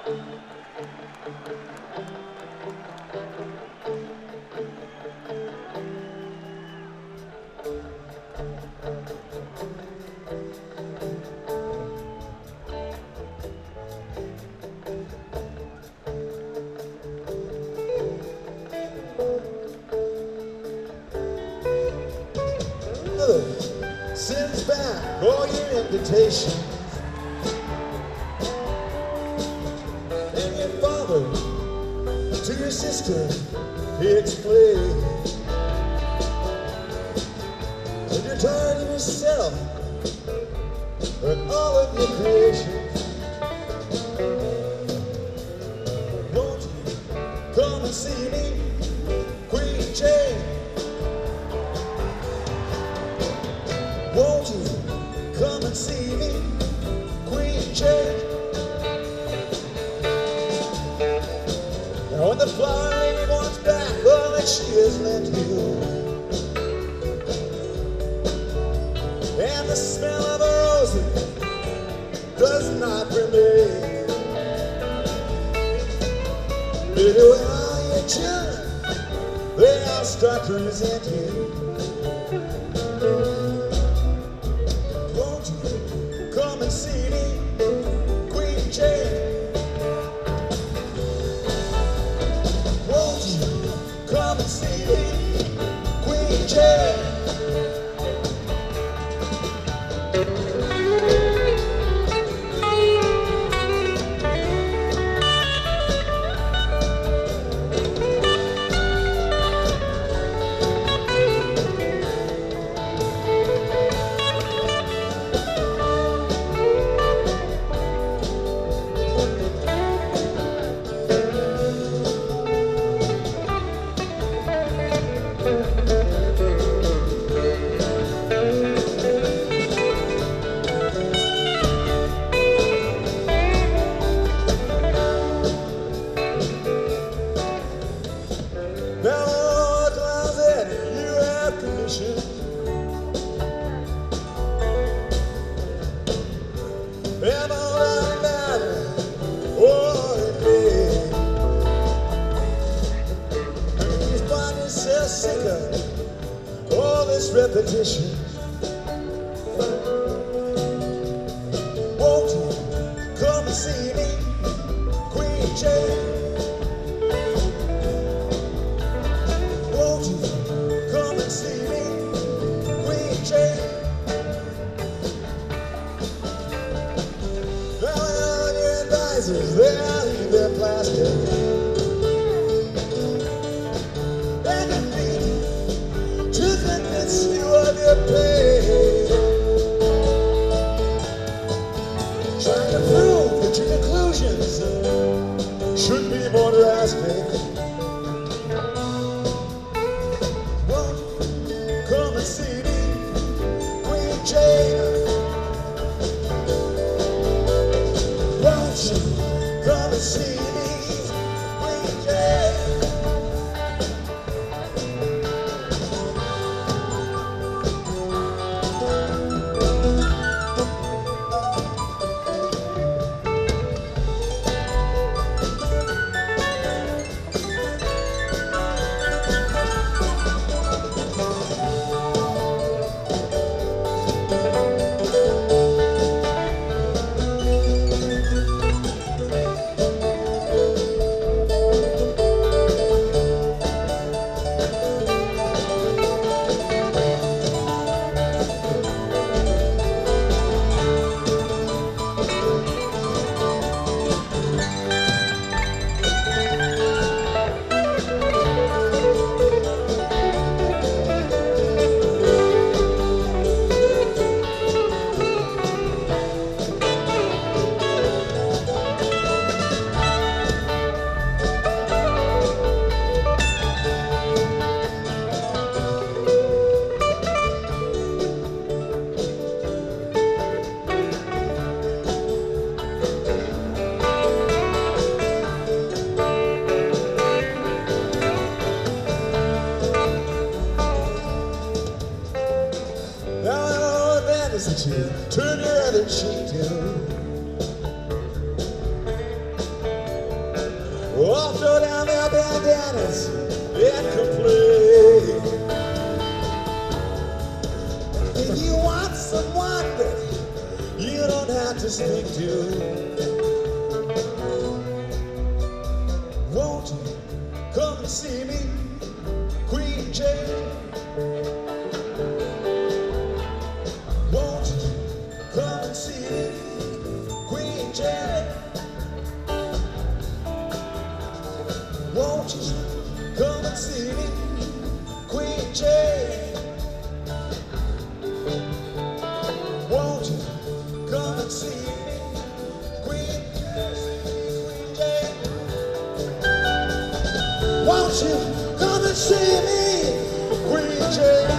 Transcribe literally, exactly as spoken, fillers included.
Sends back all your invitations, and your father to your sister he explains that you're tired of yourself and all of your creations. Won't you come and see me, Queen Jane? Won't you come and see me, Queen Jane? Now when the flower lady wants back all that she has lent you, and the smell of a rose does not remain, maybe when all your children, they all start to resent you. Come and see me, Queen Jane. Won't you come and see me, Queen Jane? All this repetition. Won't you come and see me, Queen Jane? Won't you come and see me, Queen Jane? Now all your advisors, they all leave their plastic. You of your pain, trying to prove that your conclusions should be more drastic. Won't you come and see me, Queen Jane? Won't you come and see me, Queen Jane? I'll throw down their bandanas and complain. If you want someone that you don't have to speak to, won't you come and see me, Queen Jane? Won't you come and see me, Queen Jane? Won't you come and see me, Queen Jane? Won't you come and see me, Queen Jane? Won't you come and see me, Queen Jane?